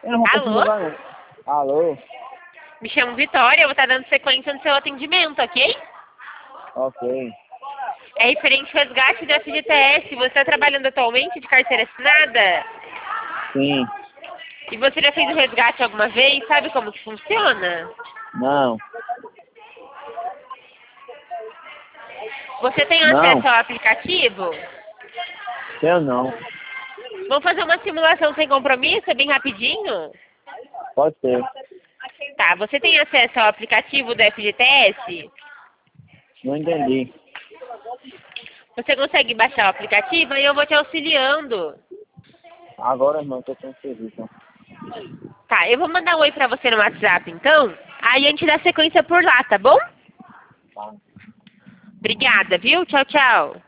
Eu não vou conseguir Alô? jogar, não. Alô? Me chamo Vitória, eu vou estar dando sequência no seu atendimento, ok? Ok. É referente ao resgate do FGTS. Você está trabalhando atualmente de carteira assinada? Sim. E você já fez o resgate alguma vez? Sabe como que funciona? Não. Você tem Não. acesso ao aplicativo? Eu não. Vamos fazer uma simulação sem compromisso, bem rapidinho? Pode ser. Tá, você tem acesso ao aplicativo do FGTS? Não entendi. Você consegue baixar o aplicativo e eu vou te auxiliando. Agora, irmão, que eu tenho serviço. Tá, eu vou mandar um oi pra você no WhatsApp, então. Aí a gente dá sequência por lá, tá bom? Tá. Obrigada, viu? Tchau, tchau.